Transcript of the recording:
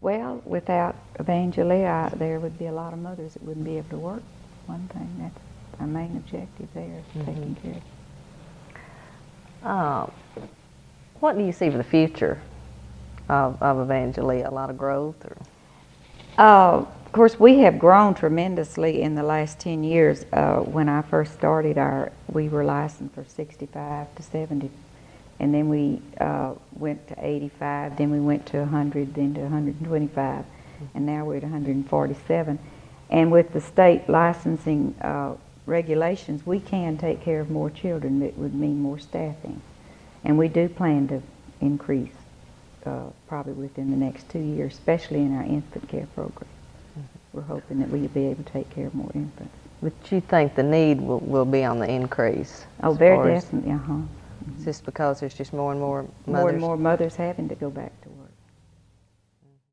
Well, without Evangelia, there would be a lot of mothers that wouldn't be able to work. One thing, that's our main objective there, taking care of. What do you see for the future of Evangelia? A lot of growth? Or? Of course, we have grown tremendously in the last 10 years. When I first started, we were licensed for 65 to 70, and then we went to 85, then we went to 100, then to 125, and now we're at 147. And with the state licensing regulations, we can take care of more children. That would mean more staffing. And we do plan to increase probably within the next 2 years, especially in our infant care program. We're hoping that we'll be able to take care of more infants. But you think the need will be on the increase? Oh, very definitely, Just because there's just more and more mothers? More and more mothers having to go back to